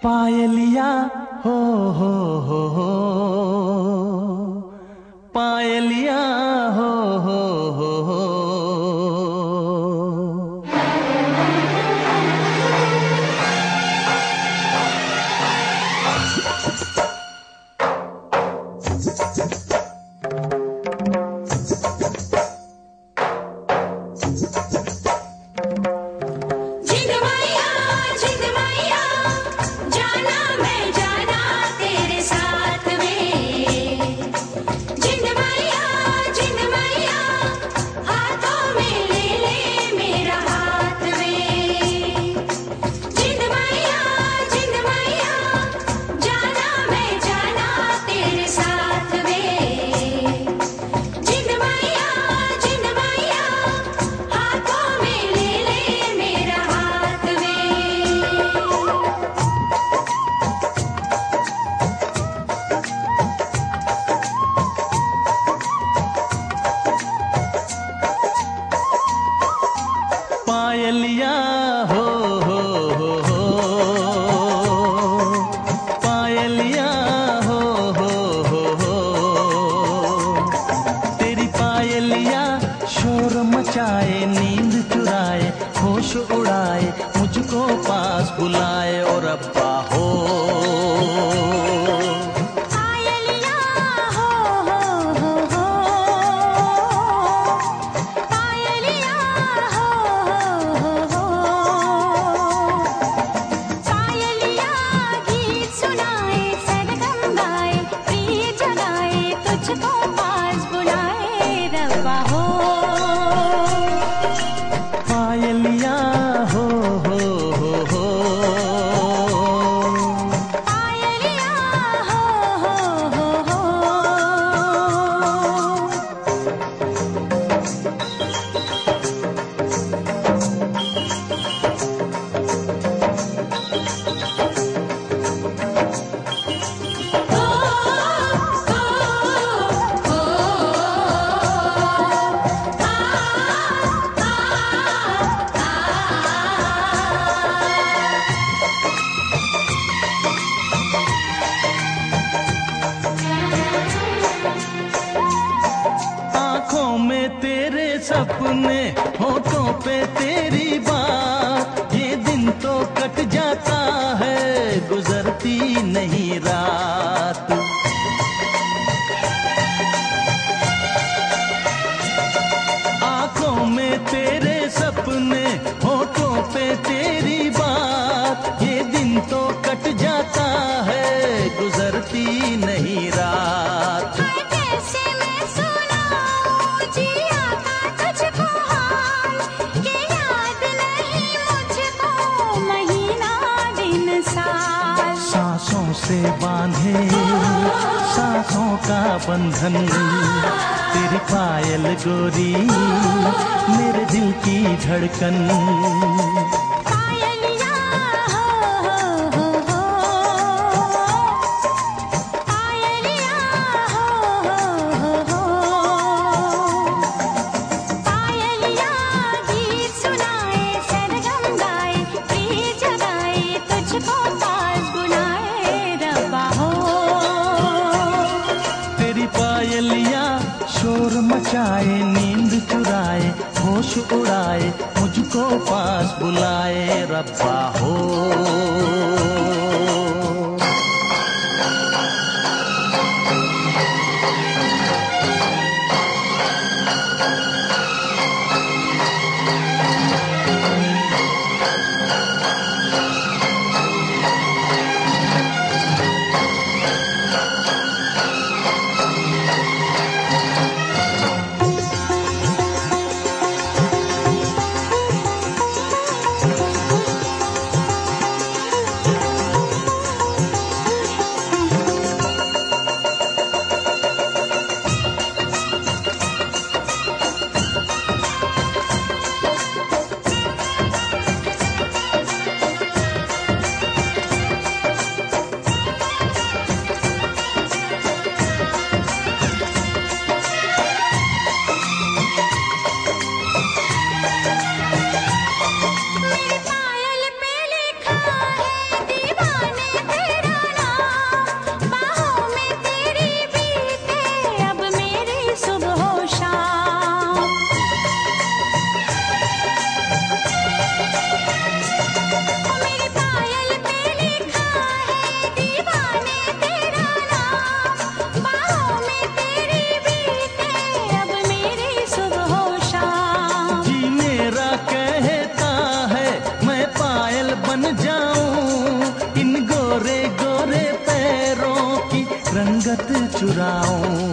पायलिया हो हो पायलिया हो। पायलिया हो पायलिया हो। तेरी पायलिया शोर मचाए, नींद चुराए, होश उड़ाए, मुझको पास बुलाए और अब्बा हो। पायलिया हो पायलिया हो। तेरे सपने, होठों पे तेरी बात, ये दिन तो कट जाता है, गुजरती नहीं रात। आंखों में तेरे सपने, होठों पे तेरी बात, ये दिन तो कट जाता है, गुजरती नहीं रात। सांसों से बांधे सांसों का बंधन, तेरी पायल गोरी मेरे दिल की धड़कन। पायलिया हो पायलिया हो। पायलिया गीत सुनाए, सरगम गाए, प्रीत जगाए, तुझको पायलिया शोर मचाए, नींद चुराए, होश उड़ाए, मुझको पास बुलाए रब्बा हो। चुराऊं।